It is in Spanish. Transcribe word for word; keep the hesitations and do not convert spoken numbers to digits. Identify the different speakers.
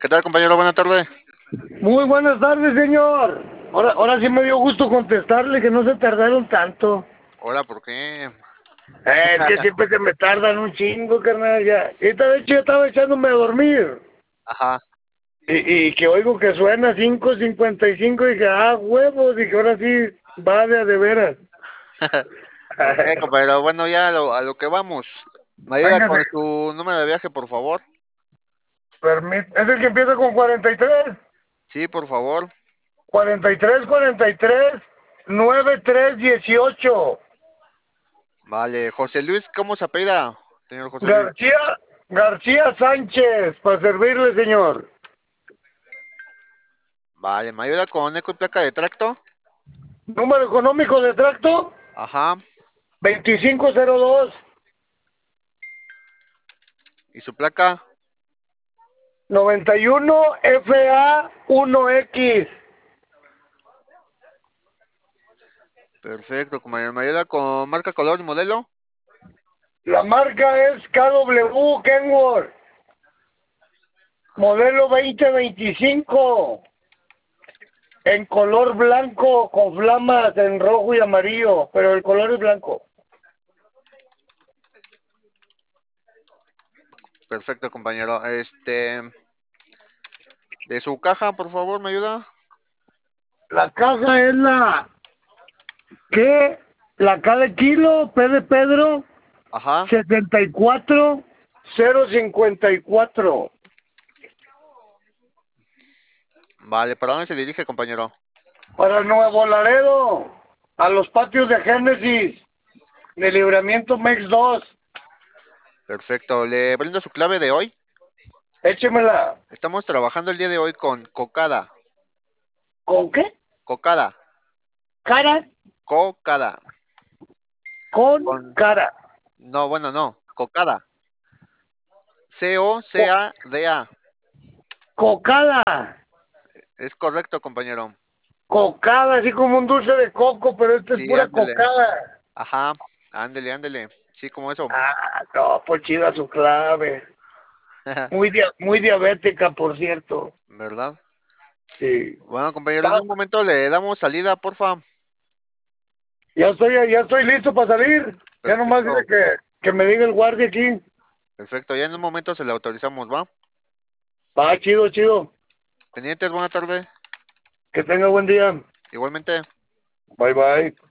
Speaker 1: tal, compañero? Buena tarde.
Speaker 2: Muy buenas tardes, señor. Ahora, ahora sí me dio gusto contestarle que no se tardaron tanto.
Speaker 1: Hola, ¿por qué?
Speaker 2: Eh, es que siempre se me tardan un chingo, carnal. Ya. Esta vez yo estaba echándome a dormir
Speaker 1: Ajá.
Speaker 2: y, y que oigo que suena cinco cincuenta y cinco y dije, ah, huevos, y que ahora sí va de a de veras.
Speaker 1: Ok, compañero. Bueno, ya a lo, a lo que vamos. ¿Me ayuda
Speaker 2: Véngase,
Speaker 1: con su número de viaje, por favor?
Speaker 2: permit- es el que empieza con cuarenta y tres.
Speaker 1: Sí, por favor.
Speaker 2: cuarenta y tres, cuarenta y tres, nueve tres dieciocho.
Speaker 1: Vale. José Luis, ¿cómo se apellida, señor José Luis?
Speaker 2: García, García Sánchez, para servirle, señor.
Speaker 1: Vale. ¿Me ayuda con eco y placa de tracto?
Speaker 2: Número económico de tracto,
Speaker 1: Ajá.
Speaker 2: veinticinco cero dos,
Speaker 1: ¿Y su placa?
Speaker 2: noventa y uno F A uno X.
Speaker 1: Perfecto, compañero. ¿Me ayuda con marca, color y modelo?
Speaker 2: La marca es K W Kenworth, modelo veinte veinticinco, en color blanco con flamas en rojo y amarillo, pero el color es blanco.
Speaker 1: Perfecto, compañero. Este, de su caja, por favor, ¿me ayuda?
Speaker 2: La caja es la que, la K de kilo, P de Pedro,
Speaker 1: Ajá.
Speaker 2: setenta y cuatro cero cincuenta y cuatro.
Speaker 1: Vale. ¿Para dónde se dirige, compañero?
Speaker 2: Para Nuevo Laredo, a los patios de Génesis, de Libramiento Mex dos.
Speaker 1: Perfecto. ¿Le brindo su clave de hoy?
Speaker 2: Échemela.
Speaker 1: Estamos trabajando el día de hoy con cocada.
Speaker 2: ¿Con qué?
Speaker 1: Cocada.
Speaker 2: Cara
Speaker 1: Cocada.
Speaker 2: con
Speaker 1: Con...
Speaker 2: cara.
Speaker 1: No, bueno, no. Cocada. C O C
Speaker 2: Co-
Speaker 1: A D A.
Speaker 2: cocada.
Speaker 1: Es correcto, compañero.
Speaker 2: Cocada, así como un dulce de coco, pero esta es
Speaker 1: Sí,
Speaker 2: pura
Speaker 1: ándele.
Speaker 2: cocada.
Speaker 1: Ajá. Ándele, ándele. Sí, como eso.
Speaker 2: Ah, no, pues chida su clave. Muy, dia- muy diabética, por cierto.
Speaker 1: ¿Verdad?
Speaker 2: Sí.
Speaker 1: Bueno, compañero, en
Speaker 2: Va,
Speaker 1: un momento le damos salida, porfa.
Speaker 2: ya estoy, ya estoy listo para salir. Ya nomás dile
Speaker 1: Perfecto.
Speaker 2: que, que me diga el guardia aquí.
Speaker 1: Perfecto. Ya en un momento se le autorizamos, ¿va?
Speaker 2: Va, chido, chido.
Speaker 1: Pendientes, buena tarde.
Speaker 2: Que tenga buen día.
Speaker 1: Igualmente.
Speaker 2: Bye, bye.